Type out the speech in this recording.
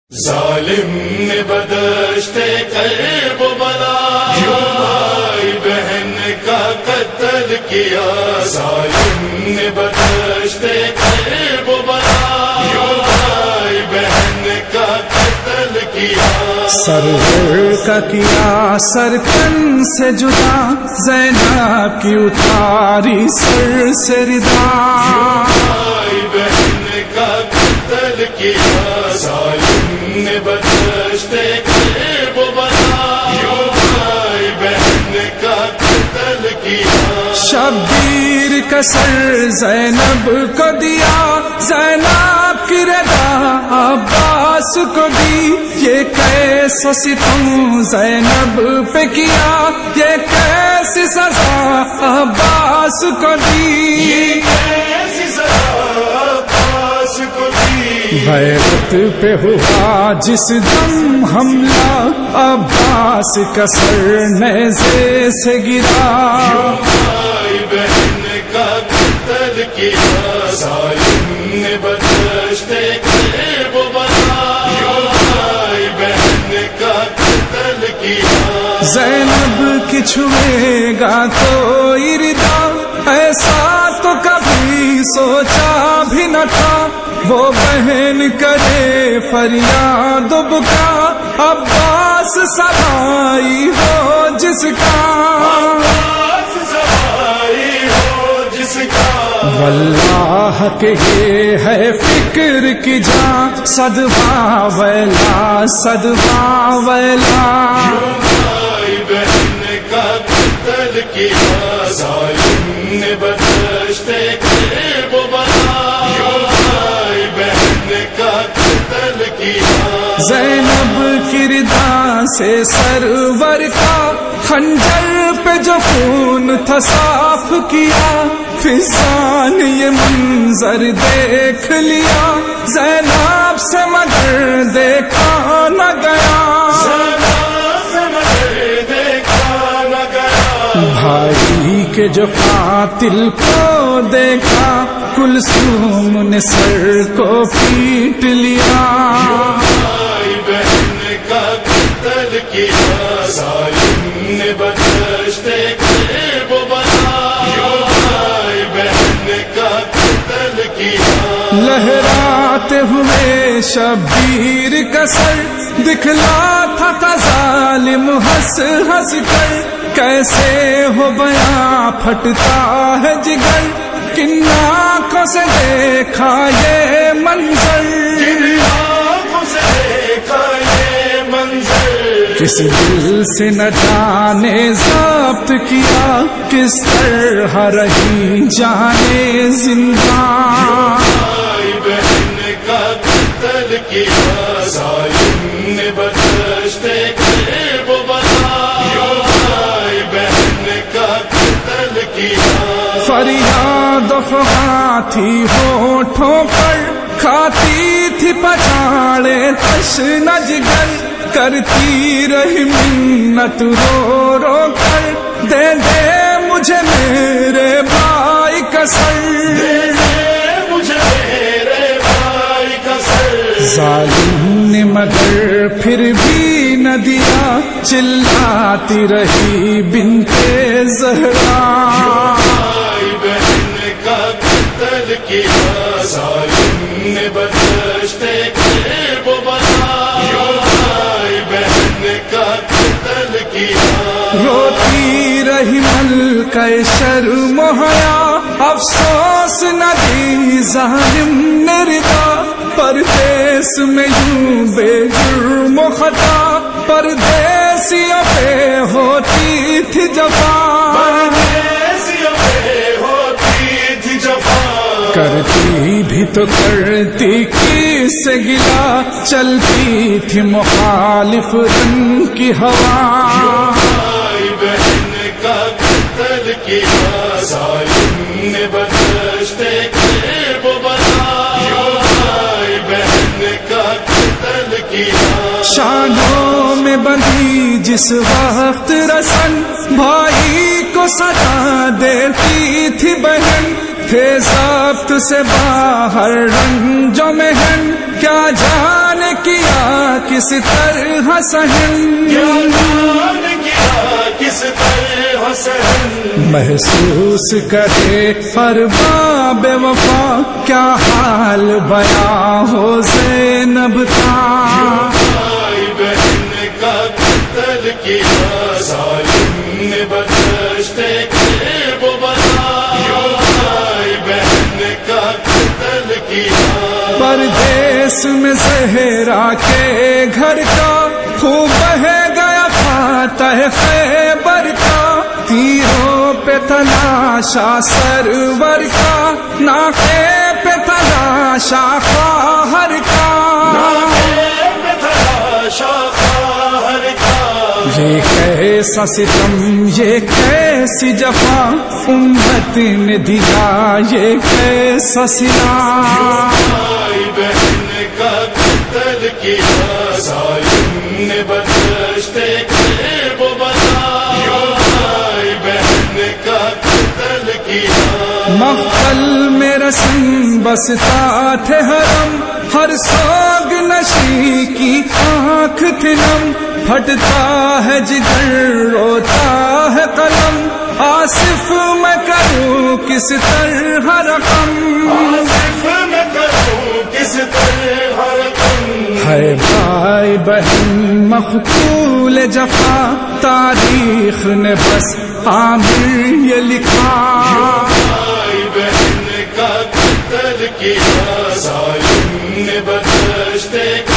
ظالم نے بدشتے قلب و بلا بھائی بہن کا قتل کیا. ظالم نے بدشتے قلب و بلا بھائی بہن کا قتل کیا. سرور کا کیا سرکن سے جدا، زینب کی اتاری سر سے ردا. بھائی بہن کا قتل کیا. ظالم نے بدشتے قلب و بلا بھائی بہن کا قتل کیا. شبیر کا سر زینب کو دیا، زینب کی رضا عباس کو دی. یہ کیسا ستم زینب پہ کیا، یہ کیسی سزا عباس کو دی. غیرت پہ ہوا جس دم حملہ، عباس کا سر نیزے سے گرا. بھائی بہن کا قتل کیا. ظالم نے بدشتے قلب و بلا بھائی بہن کا قتل کیا. زینب کی چھوئے گا تو ردا، ایسا تو کبھی سوچا بھی نہ تھا. وہ بہن کرے فریاد بکا، عباس سبائی ہو جس کا. واللہ کہ یہ ہے فکر کی جان، صدوا ویلا صدوا ویلا. بھائی بہن کا قتل کیا. ظالم نے بدشتے قلب و بلا بھائی بہن کا قتل کیا. زینب کی ردا سے سرور کا خنجر پہ جو خون تھا صاف کیا. فضان یہ منظر دیکھ لیا، زینب سے مگر دیکھا نہ گیا. بھائی کے جو قاتل کو دیکھا، کلثوم نے سر کو پیٹ لیا. بھائی بہن کا قتل کیا. ظالم نے بدشتے قلب و بلا بھائی بہن کا قتل کیا. لہراتے ہوئے شبیر کا سر دکھلاتا تھا ظالم ہنس ہنس کر. کیسے ہو بیاں پھٹتا ہے جگر، کن آنکھوں سے دیکھا یہ منظر. کس دل سے نہ جانے ضبط کیا، کس طرح رہی جانے زندہ. بھائی بہن کا قتل کیا. ظالم نے بدشتے قلب و بلا بھائی بہن کا قتل کیا. فریاد و فغاں تھی ہونٹوں پر، کھاتی تھی پچاڑے تشنہ جگر. کرتی رہی منت رو رو کر، دے دے مجھے میرے بھائی کا سر. ظالم نے مگر پھر بھی نہ دیا، چلاتی رہی بنت زہرا. بھائی بہن کا قتل کیا. ظالم نے بدشتے قلب و بلا بھائی بہن کا قتل کیا. روتی رہی ملکہ شرم و حیا، افسوس نہ دی ظالم نے ردا. پردیس میں یوں بے جرم و خطا، پردیسیوں پہ ہوتی تھی جفا. کرتی بھی تو کرتی کس سے گلا، چلتی تھی مخالف رنگ کی ہوا. بھائی بہن کا قتل کیا. ظالم نے بدشتے قلب و بلا بھائی بہن کا قتل کیا. شانوں میں بندھی جس وقت رسن، بھائی کو سزا دیتی تھی بہن. تھے ضبط سے باہر رنجوں میں ہن، کیا جان کیا کس طرح سہن، کس طرح سہن، محسوس کرے ہر باب وفا کیا حال بیاں ہو زینب کا، بھائی بہن کا قتل کیا ظالم نے بدشتے کے وہ بنا، بھائی بہن کا قتل کیا، پردیس میں زہرا کے گھر کا خوب بہہ گیا فاتح خیبر کا، تیروں پہ تلاشا سرور کا، ناقے پہ تلاشا خواہر کا، یہ کیسا ستم یہ کیسی جفا امت نے دیا یہ کیسا صلہ، بھائی بہن کا قتل کیا ظالم نے بدشتے کے وہ بنا، بھائی بہن کا قتل کیا، مقتل میں رسم بستا تھے حرم، ہر سوگ نشی کی آنکھ تھی نم، پھٹتا ہے جگر روتا ہے قلم، آصف میں کروں کس طرح رقم، آصف میں کروں کس طرح رقم، ہے بھائی بہن مقتول جفا، تاریخ نے بس عامر یہ لکھا، بھائی بہن کا قتل کیا ظالم نے بدشتے